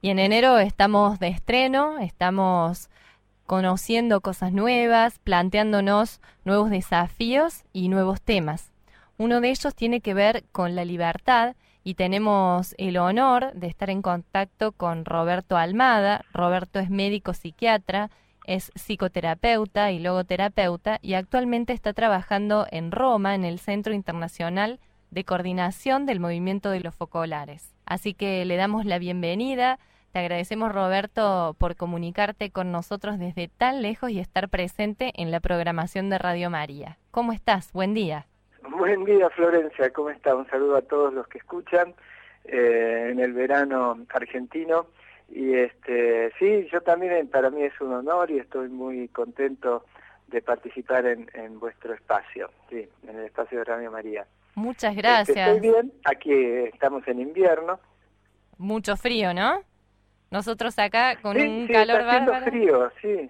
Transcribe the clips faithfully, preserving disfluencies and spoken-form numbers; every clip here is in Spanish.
Y en enero estamos de estreno, estamos conociendo cosas nuevas, planteándonos nuevos desafíos y nuevos temas. Uno de ellos tiene que ver con la libertad y tenemos el honor de estar en contacto con Roberto Almada. Roberto es médico psiquiatra, es psicoterapeuta y logoterapeuta y actualmente está trabajando en Roma, en el Centro Internacional de Coordinación del Movimiento de los Focolares. Así que le damos la bienvenida. Te agradecemos, Roberto, por comunicarte con nosotros desde tan lejos y estar presente en la programación de Radio María. ¿Cómo estás? Buen día. Buen día, Florencia. ¿Cómo está? Un saludo a todos los que escuchan eh, en el verano argentino. Y este sí, yo también, para mí es un honor y estoy muy contento de participar en, en vuestro espacio, sí, en el espacio de Radio María. Muchas gracias. Este, estoy bien, aquí estamos en invierno. Mucho frío, ¿no? Nosotros acá con sí, un sí, calor está haciendo bárbaro. frío, sí.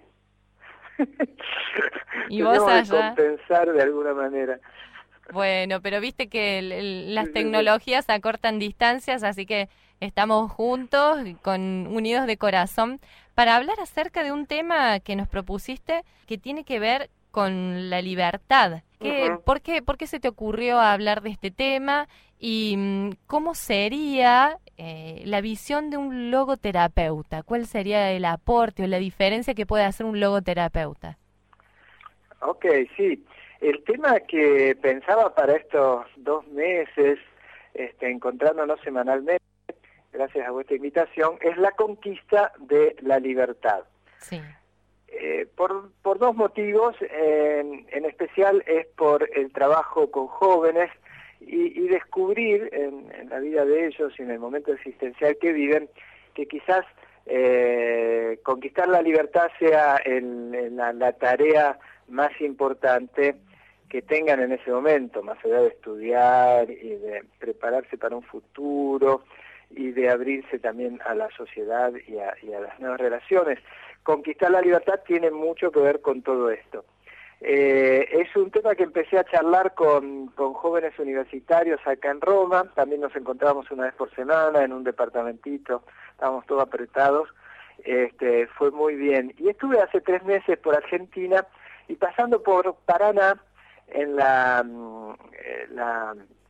Y vos allá. Que compensar de alguna manera. Bueno, pero viste que el, el, las sí, tecnologías sí. acortan distancias, así que estamos juntos, con unidos de corazón, para hablar acerca de un tema que nos propusiste que tiene que ver con la libertad. ¿Qué, uh-huh. ¿por qué, ¿Por qué se te ocurrió hablar de este tema y cómo sería eh, la visión de un logoterapeuta? ¿Cuál sería el aporte o la diferencia que puede hacer un logoterapeuta? Ok, sí. El tema que pensaba para estos dos meses, este, encontrándonos semanalmente, gracias a vuestra invitación, es la conquista de la libertad. Sí. Eh, por, por dos motivos, eh, en especial es por el trabajo con jóvenes y, y descubrir en, en la vida de ellos y en el momento existencial que viven, que quizás eh, conquistar la libertad sea el, el, la, la tarea más importante que tengan en ese momento, más allá de estudiar y de prepararse para un futuro y de abrirse también a la sociedad y a, y a las nuevas relaciones. Conquistar la libertad tiene mucho que ver con todo esto. Eh, es un tema que empecé a charlar con, con jóvenes universitarios acá en Roma, también nos encontrábamos una vez por semana en un departamentito, estábamos todos apretados, este, fue muy bien. Y estuve hace tres meses por Argentina y pasando por Paraná, en la... la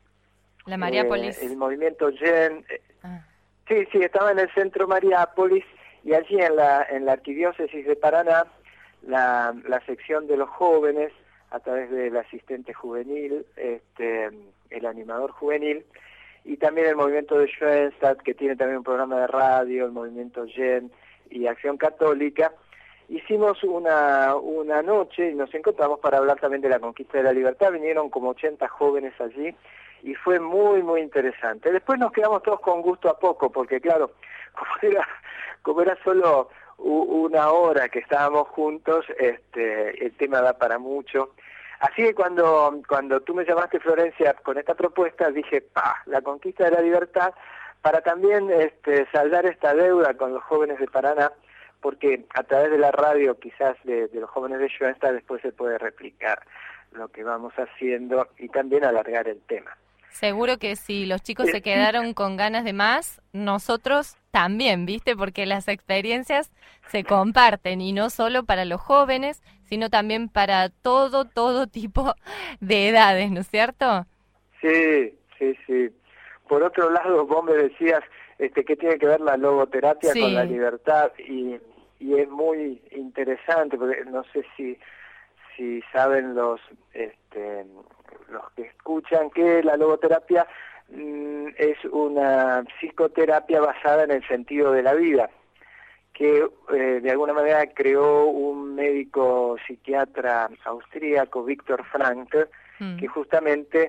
La Mariápolis. Eh, el movimiento Gen. Ah. Sí, sí, estaba en el centro Mariápolis y allí en la en la arquidiócesis de Paraná, la, la sección de los jóvenes, a través del asistente juvenil, este, el animador juvenil, y también el movimiento de Schoenstatt, que tiene también un programa de radio, el movimiento Gen y Acción Católica, hicimos una, una noche y nos encontramos para hablar también de la conquista de la libertad. Vinieron como ochenta jóvenes allí y fue muy, muy interesante. Después nos quedamos todos con gusto a poco, porque claro, como era, como era solo una hora que estábamos juntos, este, el tema da para mucho. Así que cuando, cuando tú me llamaste, Florencia, con esta propuesta, dije, ¡pah!, la conquista de la libertad, para también este, saldar esta deuda con los jóvenes de Paraná, porque a través de la radio, quizás de, de los jóvenes de Schoenstatt, después se puede replicar lo que vamos haciendo y también alargar el tema. Seguro que si los chicos se quedaron con ganas de más, nosotros también, ¿viste? Porque las experiencias se comparten y no solo para los jóvenes, sino también para todo, todo tipo de edades, ¿no es cierto? Sí, sí, sí. Por otro lado, vos me decías este, que tiene que ver la logoterapia sí. con la libertad y, y es muy interesante, porque no sé si, si saben los... Este, los que escuchan que la logoterapia mmm, es una psicoterapia basada en el sentido de la vida, que eh, de alguna manera creó un médico psiquiatra austríaco, Viktor Frankl, mm. que justamente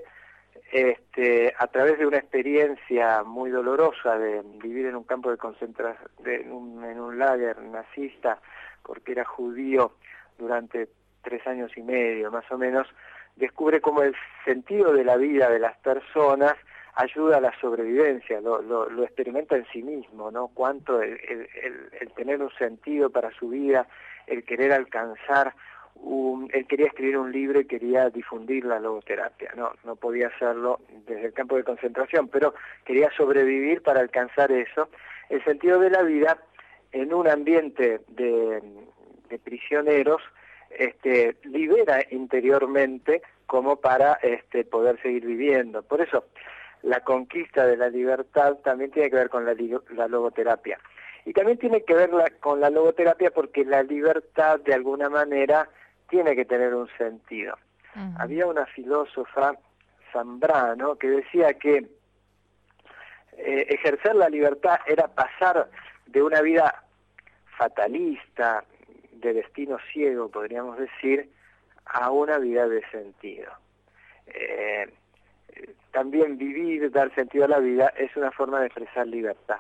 este, a través de una experiencia muy dolorosa de vivir en un campo de concentración, en un, en un lager nazista, porque era judío durante tres años y medio más o menos, descubre cómo el sentido de la vida de las personas ayuda a la sobrevivencia, lo, lo, lo experimenta en sí mismo, ¿no? Cuánto el, el, el, el tener un sentido para su vida, el querer alcanzar, un, él quería escribir un libro y quería difundir la logoterapia, no, no podía hacerlo desde el campo de concentración, pero quería sobrevivir para alcanzar eso. el sentido de la vida en un ambiente de, de prisioneros este, libera interiormente como para este, poder seguir viviendo. Por eso, la conquista de la libertad también tiene que ver con la, la logoterapia. Y también tiene que ver la, con la logoterapia porque la libertad, de alguna manera, tiene que tener un sentido. Uh-huh. Había una filósofa, Zambrano, que decía que eh, ejercer la libertad era pasar de una vida fatalista, de destino ciego, podríamos decir, a una vida de sentido. Eh, también vivir, dar sentido a la vida, es una forma de expresar libertad.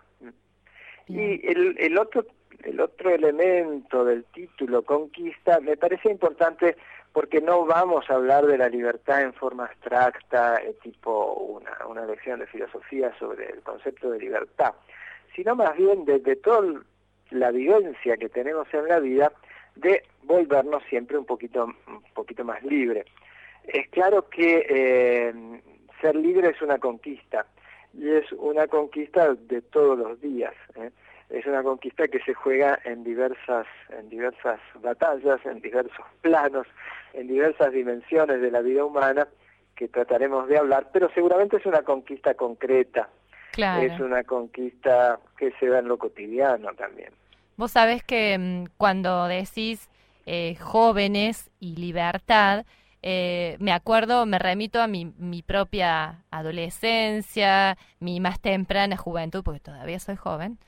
Bien. Y el, el otro el otro elemento del título, conquista, me parece importante porque no vamos a hablar de la libertad en forma abstracta, eh, tipo una, una lección de filosofía sobre el concepto de libertad, sino más bien de, de toda la vivencia que tenemos en la vida, de volvernos siempre un poquito, un poquito más libre. Es claro que eh, ser libre es una conquista, y es una conquista de todos los días, ¿eh? Es una conquista que se juega en diversas, en diversas batallas, en diversos planos, en diversas dimensiones de la vida humana, que trataremos de hablar, pero seguramente es una conquista concreta, claro. Es una conquista que se da en lo cotidiano también. Vos sabés que mmm, cuando decís eh, jóvenes y libertad, eh, me acuerdo, me remito a mi, mi propia adolescencia, mi más temprana juventud, porque todavía soy joven,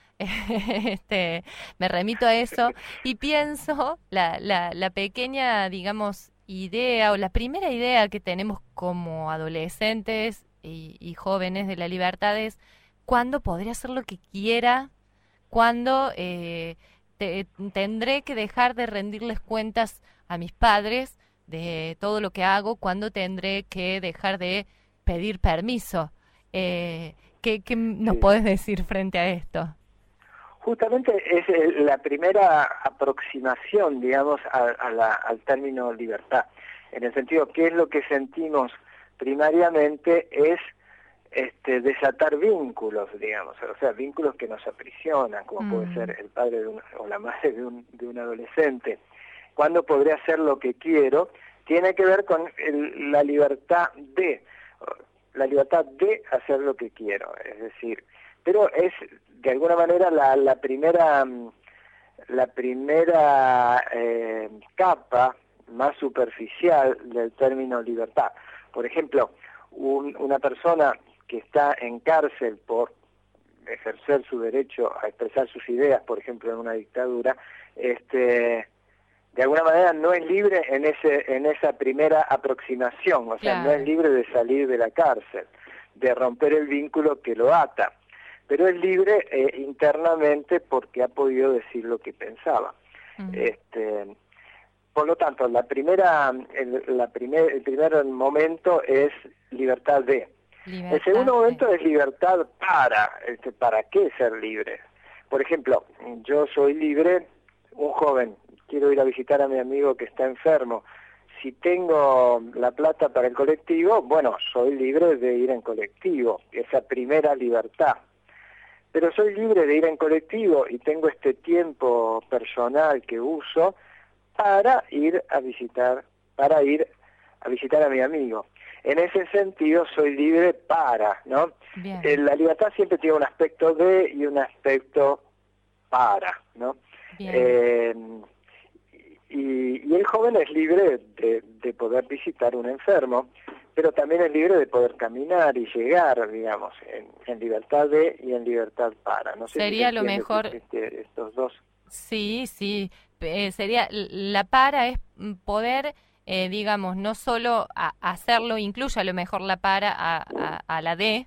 este, me remito a eso y pienso la, la, la pequeña, digamos, idea o la primera idea que tenemos como adolescentes y, y jóvenes de la libertad es cuándo podré hacer lo que quiera, cuándo eh, te, tendré que dejar de rendirles cuentas a mis padres de todo lo que hago, cuándo tendré que dejar de pedir permiso. Eh, ¿qué, ¿Qué nos podés decir frente a esto? Justamente es la primera aproximación, digamos, a, a la, al término libertad, en el sentido que es lo que sentimos primariamente es este, desatar vínculos, digamos, o sea, vínculos que nos aprisionan, como mm. puede ser el padre de un, o la madre de un, de un adolescente. ¿Cuándo podré hacer lo que quiero? Tiene que ver con el, la libertad de, la libertad de hacer lo que quiero, es decir, pero es de alguna manera la, la primera la primera eh, capa más superficial del término libertad. Por ejemplo, un, una persona que está en cárcel por ejercer su derecho a expresar sus ideas, por ejemplo, en una dictadura, este de alguna manera no es libre en ese en esa primera aproximación, o sea, claro. No es libre de salir de la cárcel, de romper el vínculo que lo ata, pero es libre eh, internamente porque ha podido decir lo que pensaba. Uh-huh. Este, por lo tanto, la primera, el, la primer, el primer momento es libertad de. Libertad el segundo de. momento es libertad para. Este, ¿Para qué ser libre? Por ejemplo, yo soy libre, un joven, quiero ir a visitar a mi amigo que está enfermo. Si tengo la plata para el colectivo, bueno, soy libre de ir en colectivo, esa primera libertad. Pero soy libre de ir en colectivo y tengo este tiempo personal que uso para ir a visitar, para ir a visitar a mi amigo. En ese sentido soy libre para, ¿no? Eh, la libertad siempre tiene un aspecto de y un aspecto para, ¿no? Eh, y, y el joven es libre de, de poder visitar un enfermo, pero también es libre de poder caminar y llegar, digamos, en, en libertad de y en libertad para. No sé sería si lo mejor este, estos dos. Sí, sí, eh, sería la para es poder, eh, digamos, no solo a, hacerlo, incluye a lo mejor la para a, a, a la de,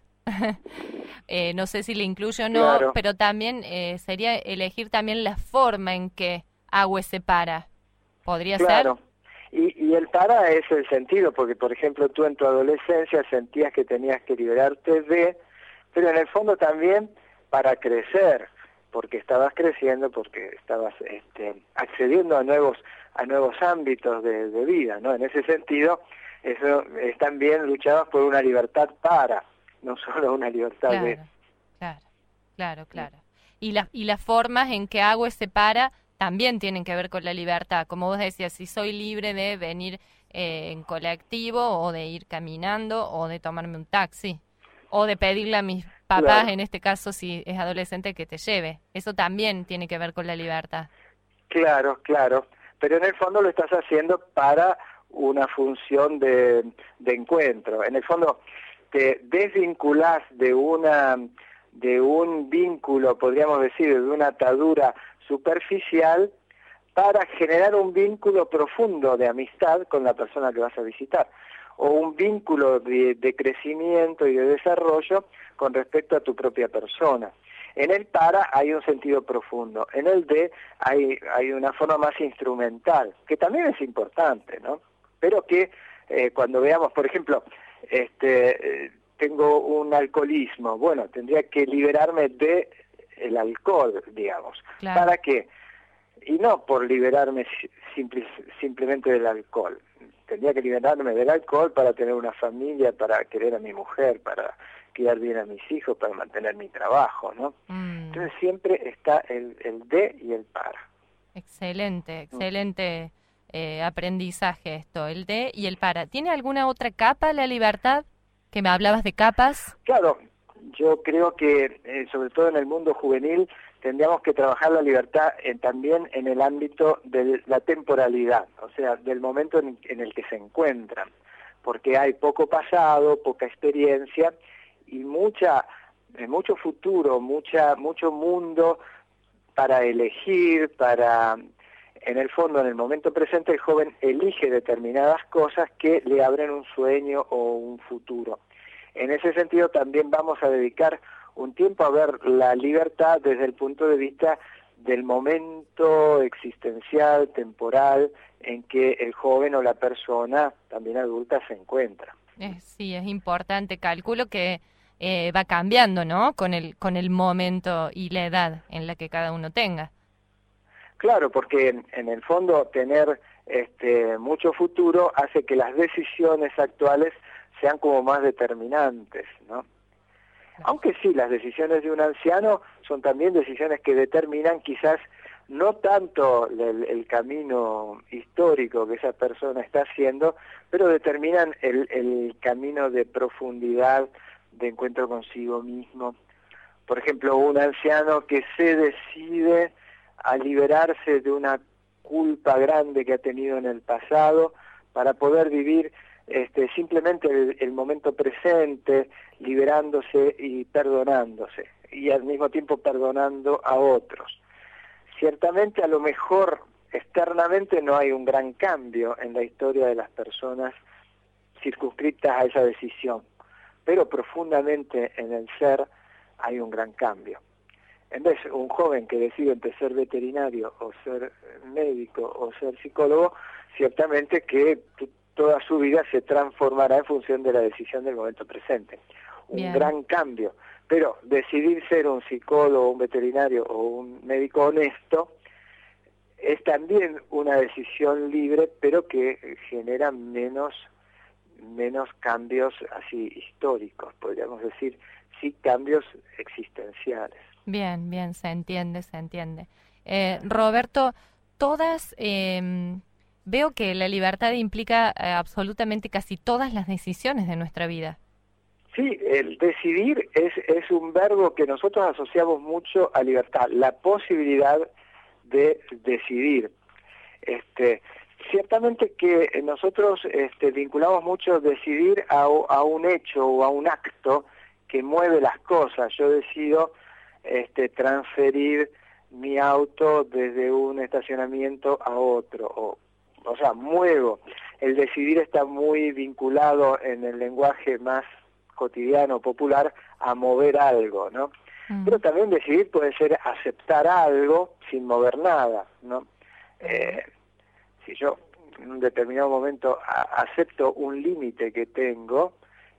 eh, no sé si le incluyo o no, claro. Pero también eh, sería elegir también la forma en que hago ese para. ¿Podría claro. ser? Y, y el para es el sentido, porque por ejemplo tú en tu adolescencia sentías que tenías que liberarte de, pero en el fondo también para crecer, porque estabas creciendo, porque estabas este, accediendo a nuevos a nuevos ámbitos de, de vida, ¿no? En ese sentido, eso es también luchabas por una libertad para, no solo una libertad claro, de. Claro, claro, claro. Y, la, y las formas en que hago ese para también tienen que ver con la libertad. Como vos decías, si soy libre de venir eh, en colectivo o de ir caminando o de tomarme un taxi o de pedirle a mis papás, Claro, en este caso si es adolescente, que te lleve. Eso también tiene que ver con la libertad. claro, claro. Pero en el fondo lo estás haciendo para una función de, de encuentro. En el fondo te desvinculás de una de un vínculo, podríamos decir, de una atadura superficial para generar un vínculo profundo de amistad con la persona que vas a visitar, o un vínculo de, de crecimiento y de desarrollo con respecto a tu propia persona. En el para hay un sentido profundo, en el de hay, hay una forma más instrumental, que también es importante, ¿no? Pero que eh, cuando veamos, por ejemplo, este, eh, tengo un alcoholismo, bueno, tendría que liberarme de el alcohol, digamos. Claro. ¿Para qué? Y no por liberarme simple, simplemente del alcohol. Tendría que liberarme del alcohol para tener una familia, para querer a mi mujer, para criar bien a mis hijos, para mantener mi trabajo, ¿no? Mm. Entonces siempre está el, el de y el para. Excelente, excelente eh, aprendizaje esto, el de y el para. ¿Tiene alguna otra capa la libertad? Que me hablabas de capas. Claro, yo creo que eh, sobre todo en el mundo juvenil tendríamos que trabajar la libertad en, también en el ámbito de la temporalidad, o sea, del momento en, en el que se encuentran, porque hay poco pasado, poca experiencia y mucha, eh, mucho futuro, mucha, mucho mundo para elegir, para, en el fondo, en el momento presente el joven elige determinadas cosas que le abren un sueño o un futuro. En ese sentido también vamos a dedicar un tiempo a ver la libertad desde el punto de vista del momento existencial, temporal, en que el joven o la persona, también adulta, se encuentra. Eh, sí, es importante. Calculo que eh, va cambiando, ¿no? Con el, con el momento y la edad en la que cada uno tenga. Claro, porque en, en el fondo tener este, mucho futuro hace que las decisiones actuales sean como más determinantes, ¿no? Aunque sí, las decisiones de un anciano son también decisiones que determinan quizás no tanto el, el camino histórico que esa persona está haciendo, pero determinan el, el camino de profundidad, de encuentro consigo mismo. Por ejemplo, un anciano que se decide a liberarse de una culpa grande que ha tenido en el pasado para poder vivir Este, simplemente el, el momento presente, liberándose y perdonándose, y al mismo tiempo perdonando a otros. Ciertamente a lo mejor externamente no hay un gran cambio en la historia de las personas circunscritas a esa decisión, pero profundamente en el ser hay un gran cambio. En vez un joven que decide entre ser veterinario o ser médico o ser psicólogo, ciertamente que toda su vida se transformará en función de la decisión del momento presente. Un Bien. gran cambio. Pero decidir ser un psicólogo, un veterinario o un médico honesto es también una decisión libre, pero que genera menos, menos cambios así históricos, podríamos decir, sí cambios existenciales. Bien, bien, se entiende, se entiende. Eh, Roberto, todas... Eh, Veo que la libertad implica eh, absolutamente casi todas las decisiones de nuestra vida. Sí, el decidir es, es un verbo que nosotros asociamos mucho a libertad, la posibilidad de decidir. Este, ciertamente que nosotros este, vinculamos mucho decidir a, a un hecho o a un acto que mueve las cosas. Yo decido este, transferir mi auto desde un estacionamiento a otro, o O sea, muevo. El decidir está muy vinculado en el lenguaje más cotidiano, popular, a mover algo, ¿no? Mm. Pero también decidir puede ser aceptar algo sin mover nada, ¿no? Eh, si yo en un determinado momento a, acepto un límite que tengo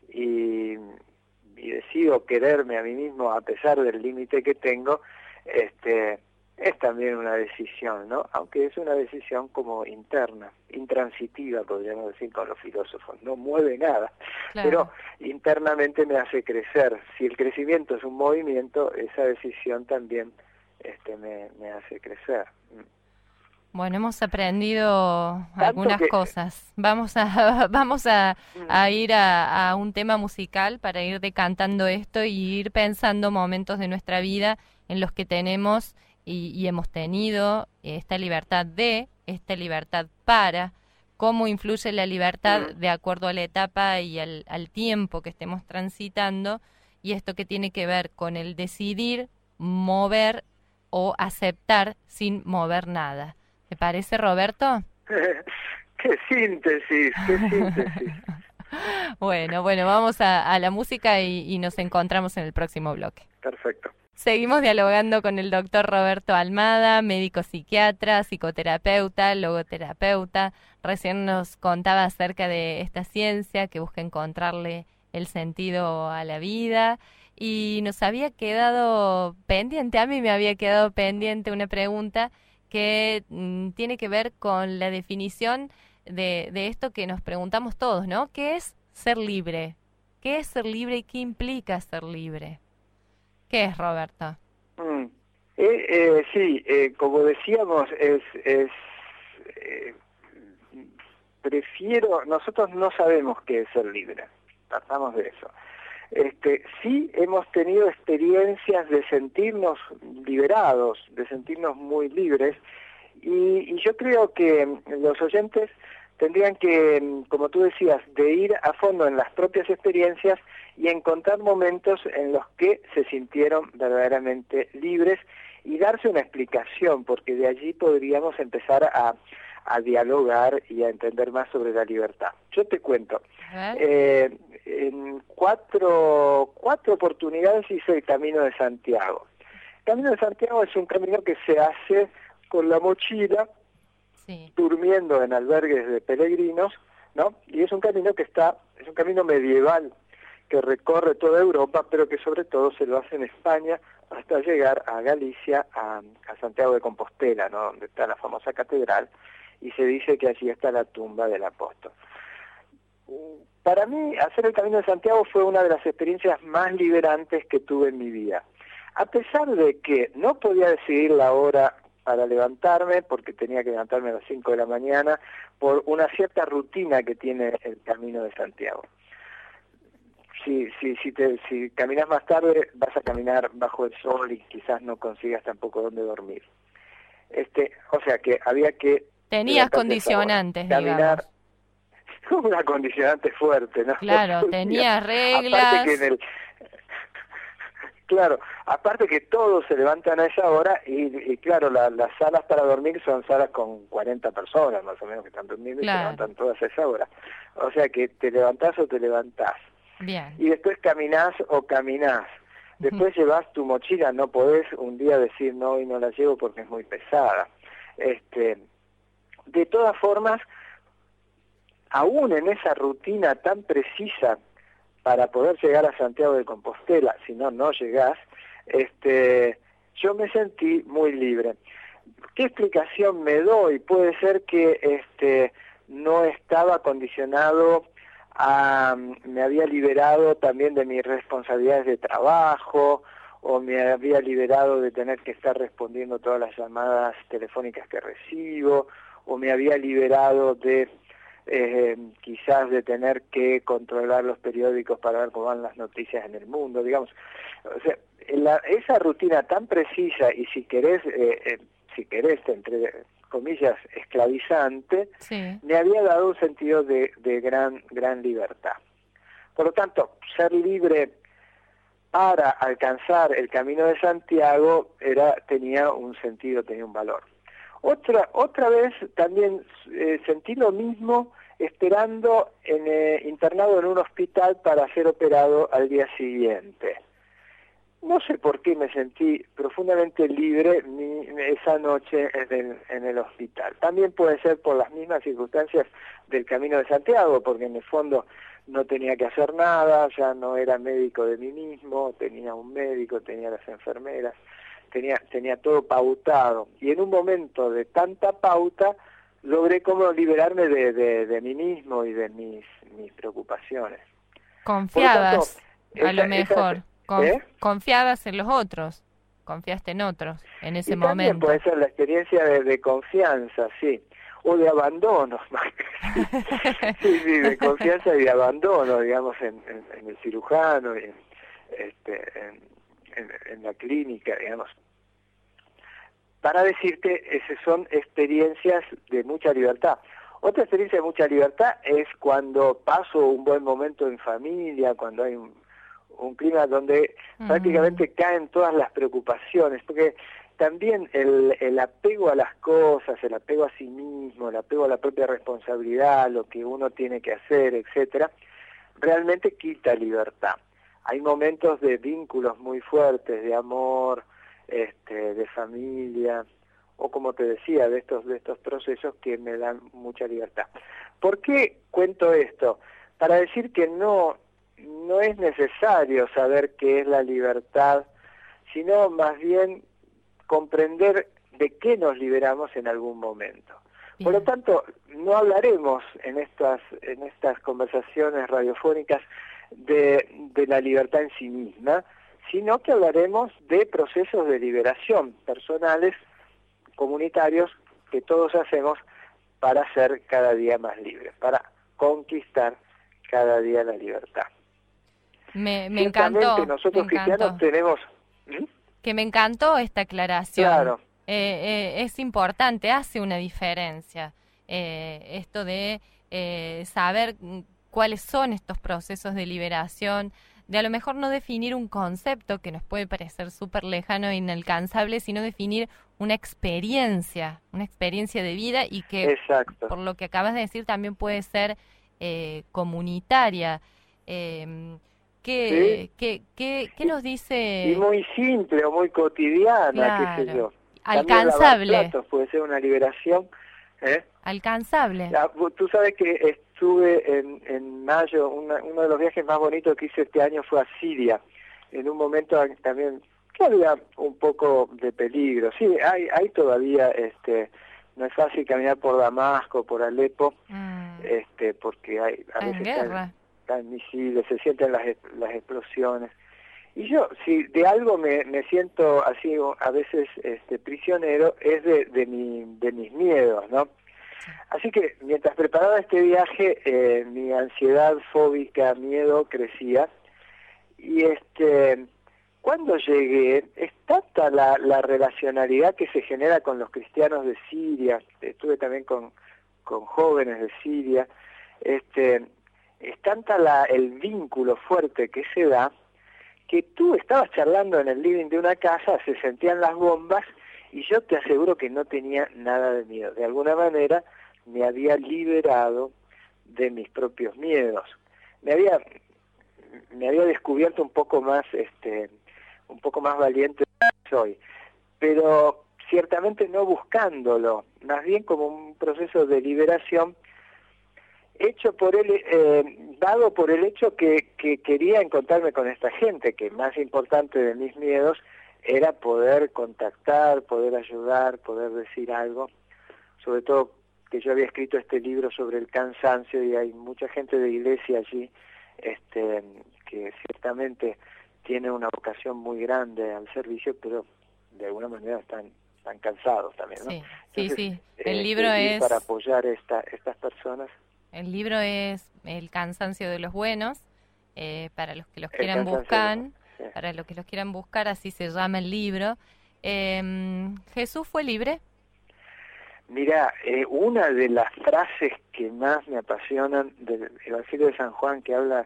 y, y decido quererme a mí mismo a pesar del límite que tengo, este... es también una decisión, ¿no? Aunque es una decisión como interna, intransitiva, podríamos decir con los filósofos, no mueve nada, claro. Pero internamente me hace crecer. Si el crecimiento es un movimiento, esa decisión también este, me, me hace crecer. Bueno, hemos aprendido Tanto algunas que... cosas. Vamos a vamos a, a ir a, a un tema musical para ir decantando esto y ir pensando momentos de nuestra vida en los que tenemos y, y hemos tenido esta libertad de, esta libertad para, cómo influye la libertad de acuerdo a la etapa y al, al tiempo que estemos transitando, y esto que tiene que ver con el decidir, mover o aceptar sin mover nada. ¿Te parece, Roberto? ¡Qué síntesis! ¡Qué síntesis! Bueno, bueno, vamos a, a la música y, y nos encontramos en el próximo bloque. Perfecto. Seguimos dialogando con el doctor Roberto Almada, médico psiquiatra, psicoterapeuta, logoterapeuta. Recién nos contaba acerca de esta ciencia que busca encontrarle el sentido a la vida. Y nos había quedado pendiente, a mí me había quedado pendiente una pregunta que mm, tiene que ver con la definición de, de esto que nos preguntamos todos, ¿no? ¿Qué es ser libre? ¿Qué es ser libre y qué implica ser libre? ¿Qué es, Roberto? Mm. Eh, eh, sí, eh, como decíamos, es, es eh, prefiero, nosotros no sabemos qué es ser libre, tratamos de eso. Este, sí hemos tenido experiencias de sentirnos liberados, de sentirnos muy libres, y, y yo creo que los oyentes tendrían que, como tú decías, de ir a fondo en las propias experiencias y encontrar momentos en los que se sintieron verdaderamente libres y darse una explicación, porque de allí podríamos empezar a, a dialogar y a entender más sobre la libertad. Yo te cuento, eh, en cuatro, cuatro oportunidades hice el Camino de Santiago. El Camino de Santiago es un camino que se hace con la mochila, sí, durmiendo en albergues de peregrinos, ¿no? Y es un camino que está, es un camino medieval que recorre toda Europa, pero que sobre todo se lo hace en España hasta llegar a Galicia, a, a Santiago de Compostela, ¿no? Donde está la famosa catedral, y se dice que allí está la tumba del apóstol. Para mí, hacer el Camino de Santiago fue una de las experiencias más liberantes que tuve en mi vida. A pesar de que no podía decidir la hora para levantarme, porque tenía que levantarme a las cinco de la mañana, por una cierta rutina que tiene el Camino de Santiago. Si, si, si, te, si caminas más tarde, vas a caminar bajo el sol y quizás no consigas tampoco dónde dormir. Este, o sea que había que... Tenías condicionantes, caminar, digamos. Una condicionante fuerte, ¿no? Claro, tenías reglas... Aparte que en el... Claro, aparte que todos se levantan a esa hora y, y claro, la, las salas para dormir son salas con cuarenta personas más o menos que están durmiendo, claro, y se levantan todas a esa hora. O sea que te levantás o te levantás. Bien. Y después caminás o caminás. Después uh-huh. llevas tu mochila, no podés un día decir no, hoy no la llevo porque es muy pesada. Este, de todas formas, aún en esa rutina tan precisa para poder llegar a Santiago de Compostela, si no, no llegás, este, yo me sentí muy libre. ¿Qué explicación me doy? Puede ser que este, no estaba condicionado a... me había liberado también de mis responsabilidades de trabajo, o me había liberado de tener que estar respondiendo todas las llamadas telefónicas que recibo, o me había liberado de... Eh, quizás de tener que controlar los periódicos para ver cómo van las noticias en el mundo, digamos. O sea, la, esa rutina tan precisa y si querés, eh, eh, si querés, entre comillas, esclavizante, sí, me había dado un sentido de, de gran, gran libertad. Por lo tanto, ser libre para alcanzar el Camino de Santiago era, tenía un sentido, tenía un valor. Otra otra vez también eh, sentí lo mismo esperando en, eh, internado en un hospital para ser operado al día siguiente. No sé por qué me sentí profundamente libre mi, esa noche en el, en el hospital. También puede ser por las mismas circunstancias del Camino de Santiago, porque en el fondo no tenía que hacer nada, ya no era médico de mí mismo, tenía un médico, tenía las enfermeras. Tenía, tenía todo pautado, y en un momento de tanta pauta logré como liberarme de, de, de mí mismo y de mis, mis preocupaciones. Confiabas, tanto, a esa, lo mejor, esa, Conf, ¿eh? confiabas en los otros. confiaste en otros en ese y también momento. puede ser la experiencia de, de confianza, sí, o de abandono, sí, sí, de confianza y de abandono, digamos, en, en, en el cirujano, y en, este, en, en, en la clínica, digamos. Para decirte, esas son experiencias de mucha libertad. Otra experiencia de mucha libertad es cuando paso un buen momento en familia, cuando hay un, un clima donde mm. prácticamente caen todas las preocupaciones, porque también el, el apego a las cosas, el apego a sí mismo, el apego a la propia responsabilidad, lo que uno tiene que hacer, etcétera, realmente quita libertad. Hay momentos de vínculos muy fuertes, de amor, este, de familia, o como te decía, de estos de estos procesos que me dan mucha libertad. ¿Por qué cuento esto? Para decir que no no es necesario saber qué es la libertad, sino más bien comprender de qué nos liberamos en algún momento. Bien. Por lo tanto, no hablaremos en estas en estas conversaciones radiofónicas de, de la libertad en sí misma, sino que hablaremos de procesos de liberación personales, comunitarios, que todos hacemos para ser cada día más libres, para conquistar cada día la libertad. Me, me encantó. Nosotros me cristianos encantó. tenemos... ¿Mm? Que me encantó esta aclaración. Claro. Eh, eh, es importante, hace una diferencia eh, esto de eh, saber cuáles son estos procesos de liberación, de a lo mejor no definir un concepto que nos puede parecer súper lejano e inalcanzable, sino definir una experiencia, una experiencia de vida y que, Exacto. por lo que acabas de decir, también puede ser eh, comunitaria. Eh, ¿qué, ¿Sí? qué, qué, ¿Qué nos dice? Y muy simple o muy cotidiana, Claro. qué sé yo. Alcanzable. Lavar platos puede ser una liberación. ¿eh? Alcanzable. Ya, tú sabes que estuve en, en mayo, una, uno de los viajes más bonitos que hice este año fue a Siria, en un momento también que había un poco de peligro. Sí, hay, hay todavía, este, no es fácil caminar por Damasco, por Alepo, mm. este, porque hay a veces caen, caen misiles, se sienten las, las explosiones. Y yo, si de algo me, me siento así a veces este, prisionero, es de, de, mi, de mis miedos, ¿no? Así que mientras preparaba este viaje, eh, mi ansiedad fóbica, miedo crecía. Y este, cuando llegué, es tanta la, la relacionalidad que se genera con los cristianos de Siria, estuve también con, con jóvenes de Siria, este, es tanta la, el vínculo fuerte que se da, que tú estabas charlando en el living de una casa, se sentían las bombas, y yo te aseguro que no tenía nada de miedo. De alguna manera me había liberado de mis propios miedos. Me había me había descubierto un poco más este un poco más valiente de lo que soy, pero ciertamente no buscándolo, más bien como un proceso de liberación hecho por él, eh, dado por el hecho que, que quería encontrarme con esta gente, que más importante de mis miedos era poder contactar, poder ayudar, poder decir algo, sobre todo que yo había escrito este libro sobre el cansancio y hay mucha gente de iglesia allí este, que ciertamente tiene una vocación muy grande al servicio, pero de alguna manera están, están cansados también, ¿no? Sí, Entonces, sí, sí. El eh, libro es... para apoyar esta, estas personas. El libro es El cansancio de los buenos, eh, para los que los quieran buscar, sí. para los que los quieran buscar, así se llama el libro. Eh, ¿Jesús fue libre? Mira, eh, una de las frases que más me apasionan del Evangelio de San Juan, que habla,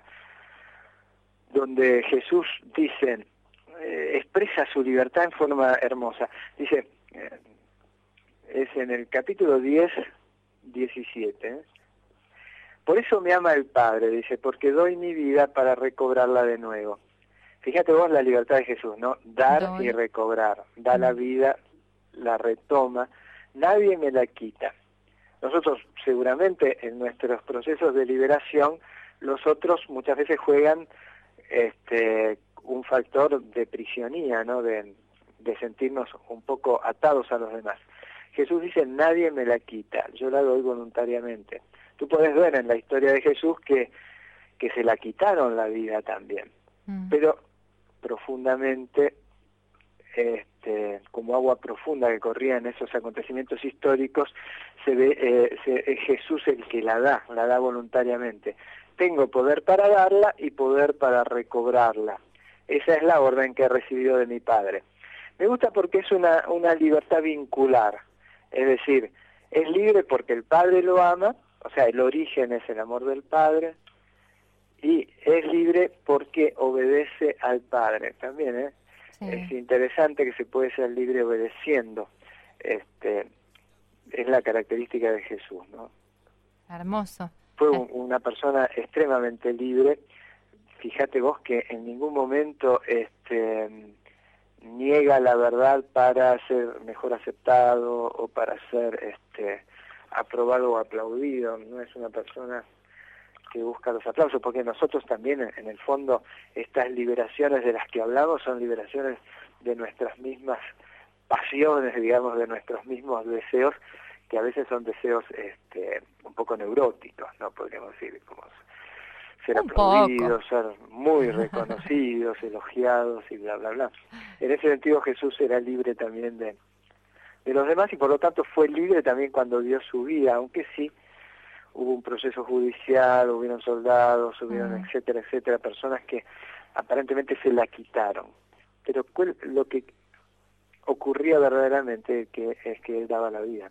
donde Jesús dice, eh, expresa su libertad en forma hermosa. Dice, eh, es en el capítulo diez, diecisiete, ¿eh? Por eso me ama el Padre, dice, porque doy mi vida para recobrarla de nuevo. Fíjate vos la libertad de Jesús, ¿no? Dar doy. Y recobrar. Da mm. la vida, la retoma, nadie me la quita. Nosotros seguramente en nuestros procesos de liberación, los otros muchas veces juegan este un factor de prisionía, ¿no? De, de sentirnos un poco atados a los demás. Jesús dice, nadie me la quita, yo la doy voluntariamente. Tú puedes ver en la historia de Jesús que, que se la quitaron la vida también, mm. pero profundamente este, como agua profunda que corría en esos acontecimientos históricos, se ve eh, se, es Jesús el que la da, la da voluntariamente. Tengo poder para darla y poder para recobrarla. Esa es la orden que he recibido de mi Padre. Me gusta porque es una, una libertad vincular, es decir, es libre porque el Padre lo ama, o sea, el origen es el amor del Padre, y es libre porque obedece al Padre también, ¿eh? Sí. Es interesante que se puede ser libre obedeciendo, este, es la característica de Jesús, ¿no? Hermoso. Fue un, una persona extremadamente libre. Fíjate vos que en ningún momento este, niega la verdad para ser mejor aceptado o para ser este, aprobado o aplaudido. No es una persona que busca los aplausos, porque nosotros también, en el fondo, estas liberaciones de las que hablamos son liberaciones de nuestras mismas pasiones, digamos, de nuestros mismos deseos, que a veces son deseos este, un poco neuróticos, ¿no? Podríamos decir, como ser un aplaudidos, poco. ser muy reconocidos, elogiados y bla, bla, bla. En ese sentido Jesús era libre también de, de los demás, y por lo tanto fue libre también cuando dio su vida, aunque sí hubo un proceso judicial, hubieron soldados, hubieron mm. etcétera, etcétera, personas que aparentemente se la quitaron. Pero lo que ocurría verdaderamente que es que él daba la vida.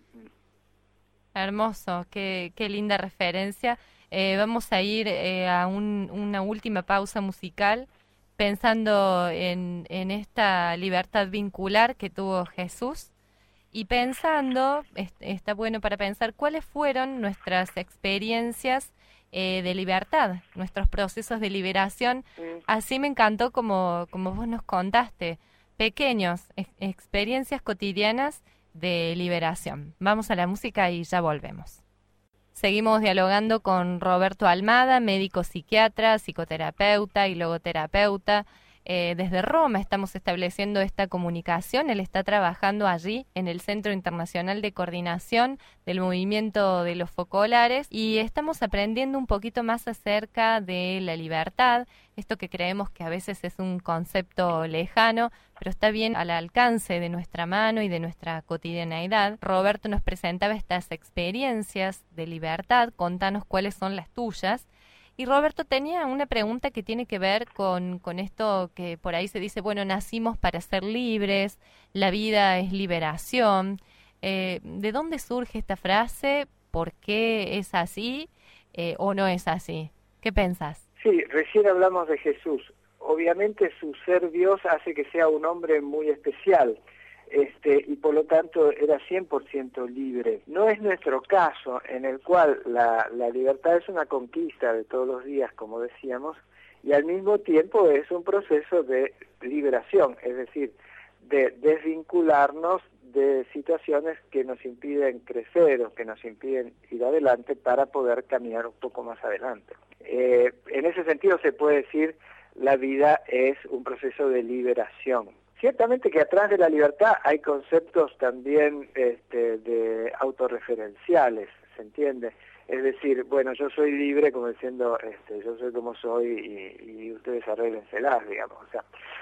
Hermoso, qué, qué linda referencia. Eh, vamos a ir eh, a un, una última pausa musical pensando en, en esta libertad vincular que tuvo Jesús y pensando, es, está bueno para pensar cuáles fueron nuestras experiencias eh, de libertad, nuestros procesos de liberación. Mm. Así me encantó como, como vos nos contaste, pequeños, ex, experiencias cotidianas de liberación. Vamos a la música y ya volvemos. Seguimos dialogando con Roberto Almada, médico psiquiatra, psicoterapeuta y logoterapeuta. Eh, desde Roma estamos estableciendo esta comunicación. Él está trabajando allí en el Centro Internacional de Coordinación del Movimiento de los Focolares y estamos aprendiendo un poquito más acerca de la libertad, esto que creemos que a veces es un concepto lejano, pero está bien al alcance de nuestra mano y de nuestra cotidianeidad. Roberto nos presentaba estas experiencias de libertad, contanos cuáles son las tuyas. Y Roberto tenía una pregunta que tiene que ver con, con esto que por ahí se dice, bueno, nacimos para ser libres, la vida es liberación. Eh, ¿De dónde surge esta frase? ¿Por qué es así eh, o no es así? ¿Qué pensás? Sí, recién hablamos de Jesús. Obviamente su ser Dios hace que sea un hombre muy especial. Este, y por lo tanto era cien por ciento libre. No es nuestro caso, en el cual la, la libertad es una conquista de todos los días, como decíamos, y al mismo tiempo es un proceso de liberación, es decir, de desvincularnos de situaciones que nos impiden crecer o que nos impiden ir adelante para poder caminar un poco más adelante. Eh, en ese sentido se puede decir la vida es un proceso de liberación. Ciertamente que atrás de la libertad hay conceptos también este, de autorreferenciales, ¿se entiende? Es decir, bueno, yo soy libre como diciendo, este, yo soy como soy y, y ustedes arréglenselas, digamos. O sea,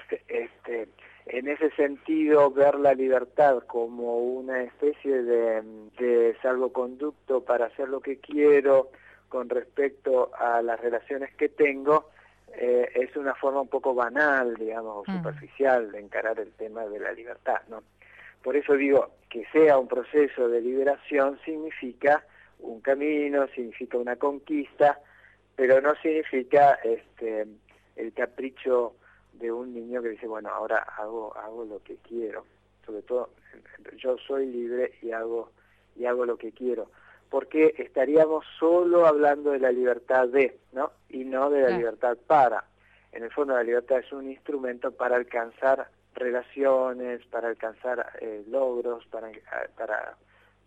este, en ese sentido, ver la libertad como una especie de, de salvoconducto para hacer lo que quiero con respecto a las relaciones que tengo, Eh, es una forma un poco banal, digamos, o superficial de encarar el tema de la libertad, ¿no? Por eso digo, que sea un proceso de liberación significa un camino, significa una conquista, pero no significa este el capricho de un niño que dice, bueno, ahora hago hago lo que quiero. Sobre todo, yo soy libre y hago y hago lo que quiero. Porque estaríamos solo hablando de la libertad de, ¿no? Y no de la sí. libertad para. En el fondo la libertad es un instrumento para alcanzar relaciones, para alcanzar eh, logros, para, para,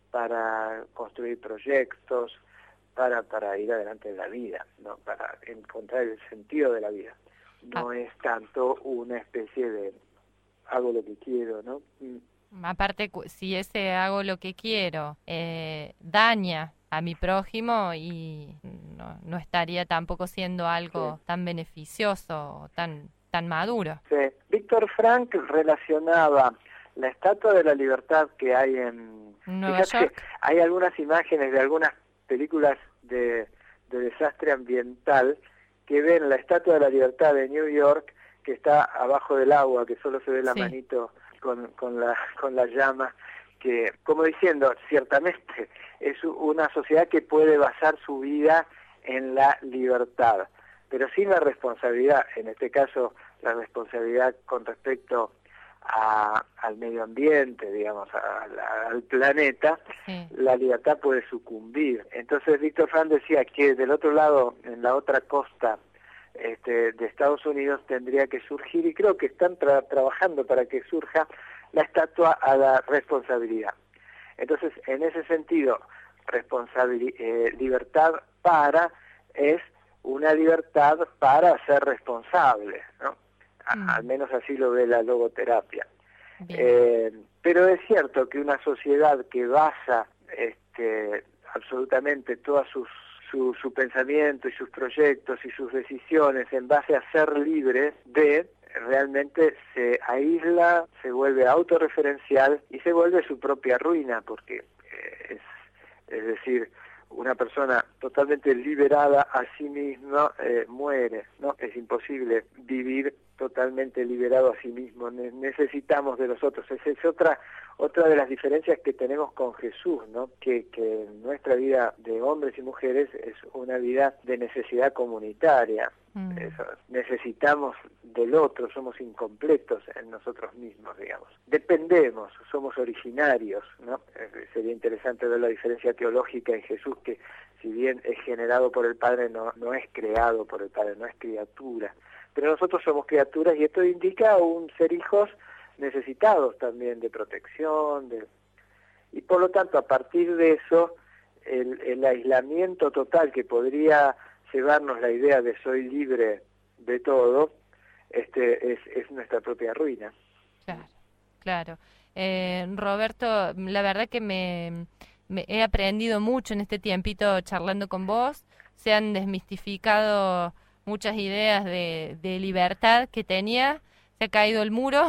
para construir proyectos, para, para ir adelante en la vida, ¿no? Para encontrar el sentido de la vida. No ah. es tanto una especie de hago lo que quiero, ¿no? Mm. Aparte, si ese hago lo que quiero eh, daña a mi prójimo y no, no estaría tampoco siendo algo sí. tan beneficioso, tan tan maduro. Sí. Víctor Frank relacionaba la Estatua de la Libertad que hay en Nueva York. Hay algunas imágenes de algunas películas de, de desastre ambiental que ven la Estatua de la Libertad de New York, que está abajo del agua, que solo se ve la sí. manito con, con, la, con la llama, que, como diciendo, ciertamente es una sociedad que puede basar su vida en la libertad, pero sin la responsabilidad, en este caso la responsabilidad con respecto a, al medio ambiente, digamos, a, a, al planeta, sí. la libertad puede sucumbir. Entonces Víctor Frank decía que del otro lado, en la otra costa este, de Estados Unidos, tendría que surgir, y creo que están tra trabajando para que surja, la estatua a la responsabilidad. Entonces, en ese sentido, responsabilidad, eh, libertad para es una libertad para ser responsable, ¿no? A, mm. Al menos así lo ve la logoterapia. Eh, pero es cierto que una sociedad que basa este, absolutamente toda sus, su, su pensamiento y sus proyectos y sus decisiones en base a ser libre de, realmente se aísla, se vuelve autorreferencial y se vuelve su propia ruina, porque eh, es, es decir, una persona totalmente liberada a sí misma eh, muere, ¿no? Es imposible vivir totalmente liberado a sí mismo, ne necesitamos de los otros. Esa es otra otra de las diferencias que tenemos con Jesús, ¿no? Que, que nuestra vida de hombres y mujeres es una vida de necesidad comunitaria. Mm. Eso, necesitamos del otro, somos incompletos en nosotros mismos, digamos. Dependemos, somos originarios, ¿no? Eh, sería interesante ver la diferencia teológica en Jesús, que si bien es generado por el Padre, no, no es creado por el Padre, no es criatura. Pero nosotros somos criaturas y esto indica un ser hijos necesitados también de protección, de... y por lo tanto a partir de eso el, el aislamiento total que podría llevarnos la idea de soy libre de todo, este es, es nuestra propia ruina. Claro, claro. Eh, Roberto, la verdad que me, me he aprendido mucho en este tiempito charlando con vos, se han desmistificado muchas ideas de, de libertad que tenía, se ha caído el muro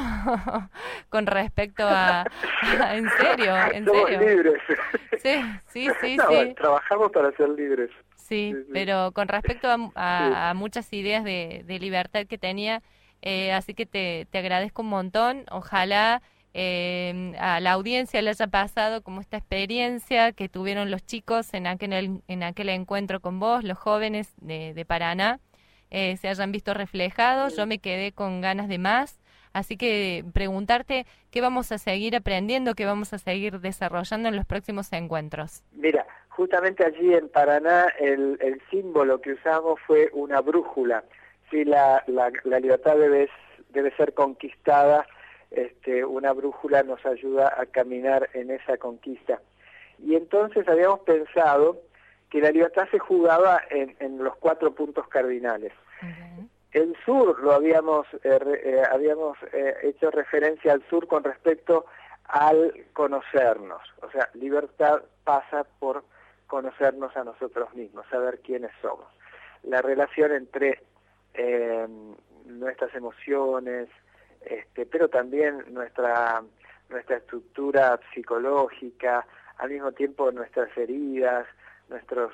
con respecto a, a... ¿En serio? ¿En Somos serio? libres. Sí, sí, sí, no, sí. Trabajamos para ser libres. Sí, sí, sí. Pero con respecto a, a, sí. a muchas ideas de, de libertad que tenía, eh, así que te, te agradezco un montón. Ojalá eh, a la audiencia le haya pasado como esta experiencia que tuvieron los chicos en aquel, en aquel encuentro con vos, los jóvenes de, de Paraná. Eh, se hayan visto reflejados, yo me quedé con ganas de más, así que preguntarte qué vamos a seguir aprendiendo, qué vamos a seguir desarrollando en los próximos encuentros. Mira, justamente allí en Paraná el, el símbolo que usamos fue una brújula. Si la, la, la libertad debe, debe ser conquistada, este, una brújula nos ayuda a caminar en esa conquista. Y entonces habíamos pensado que la libertad se jugaba en, en los cuatro puntos cardinales. Uh-huh. El sur lo habíamos eh, eh, habíamos eh, hecho referencia al sur con respecto al conocernos. O sea, libertad pasa por conocernos a nosotros mismos, saber quiénes somos. La relación entre eh, nuestras emociones, este, pero también nuestra nuestra estructura psicológica, al mismo tiempo nuestras heridas, nuestros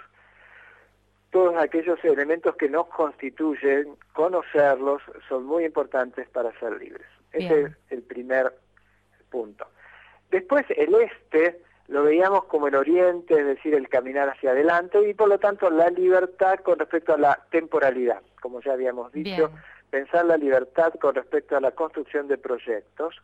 todos aquellos elementos que nos constituyen, conocerlos, son muy importantes para ser libres. Bien. Ese es el primer punto. Después el este lo veíamos como el oriente, es decir, el caminar hacia adelante, y por lo tanto la libertad con respecto a la temporalidad, como ya habíamos dicho. Bien. Pensar la libertad con respecto a la construcción de proyectos.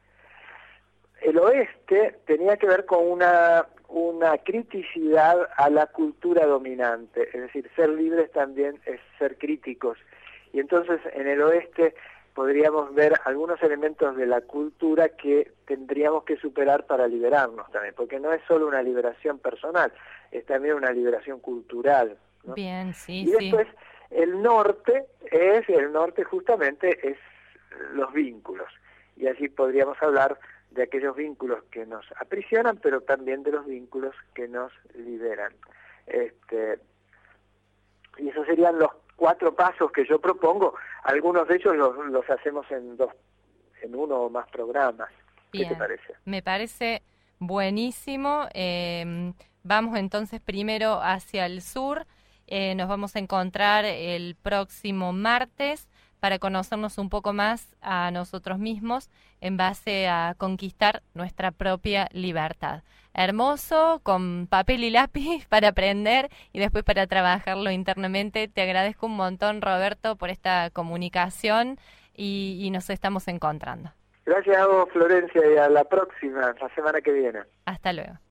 El oeste tenía que ver con una, una criticidad a la cultura dominante, es decir, ser libres también es ser críticos. Y entonces en el oeste podríamos ver algunos elementos de la cultura que tendríamos que superar para liberarnos también, porque no es solo una liberación personal, es también una liberación cultural, ¿no? Bien, sí, y después, sí. el norte es, el norte justamente es los vínculos, y allí podríamos hablar de aquellos vínculos que nos aprisionan, pero también de los vínculos que nos liberan. Este, y esos serían los cuatro pasos que yo propongo, algunos de ellos los, los hacemos en dos, en uno o más programas. ¿Qué Bien. te parece? Me parece buenísimo. Eh, vamos entonces primero hacia el sur. Eh, nos vamos a encontrar el próximo martes para conocernos un poco más a nosotros mismos en base a conquistar nuestra propia libertad. Hermoso, con papel y lápiz para aprender y después para trabajarlo internamente. Te agradezco un montón, Roberto, por esta comunicación y, y nos estamos encontrando. Gracias a vos, Florencia, y a la próxima, la semana que viene. Hasta luego.